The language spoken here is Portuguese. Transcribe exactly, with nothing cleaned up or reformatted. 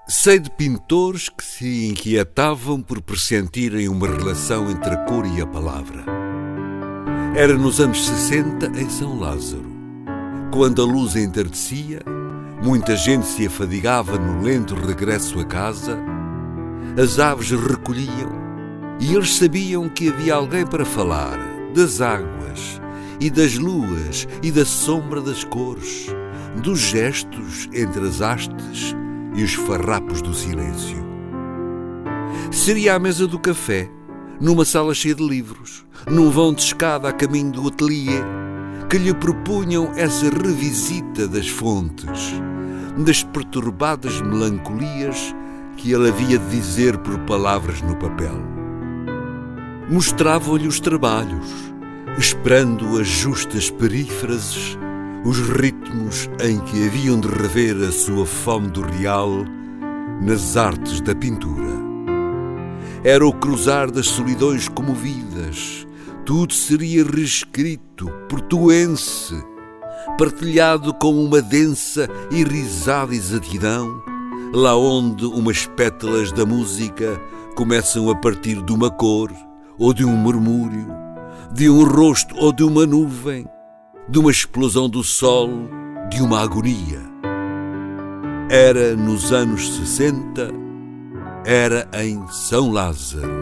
Sei de pintores que se inquietavam por pressentirem uma relação entre a cor e a palavra. Era nos anos sessenta, em São Lázaro. Quando a luz entardecia, muita gente se afadigava no lento regresso a casa, as aves recolhiam e eles sabiam que havia alguém para falar das águas e das luas e da sombra das cores, dos gestos entre as hastes e os farrapos do silêncio. Seria à mesa do café, numa sala cheia de livros, num vão de escada a caminho do ateliê, que lhe propunham essa revisita das fontes, das perturbadas melancolias que ele havia de dizer por palavras no papel. Mostravam-lhe os trabalhos, esperando as justas perífrases, os ritmos em que haviam de rever a sua fome do real nas artes da pintura. Era o cruzar das solidões comovidas, tudo seria reescrito, portuense, partilhado com uma densa e risada exatidão, lá onde umas pétalas da música começam a partir de uma cor, ou de um murmúrio, de um rosto ou de uma nuvem, de uma explosão do sol, de uma agonia. Era nos anos sessenta, era em São Lázaro.